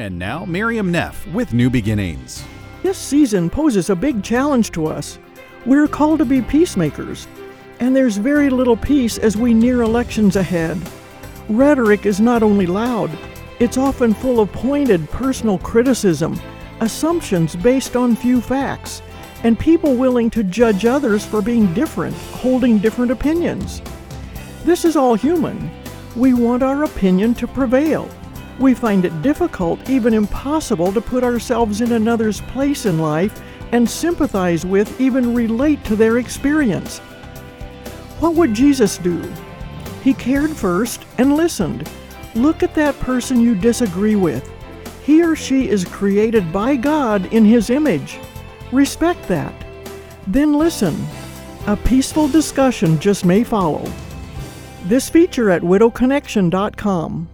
And now, Miriam Neff with New Beginnings. This season poses a big challenge to us. We're called to be peacemakers, and there's very little peace as we near elections ahead. Rhetoric is not only loud, it's often full of pointed personal criticism, assumptions based on few facts, and people willing to judge others for being different, holding different opinions. This is all human. We want our opinion to prevail. We find it difficult, even impossible, to put ourselves in another's place in life and sympathize with, even relate to their experience. What would Jesus do? He cared first and listened. Look at that person you disagree with. He or she is created by God in His image. Respect that. Then listen. A peaceful discussion just may follow. This feature at widowconnection.com.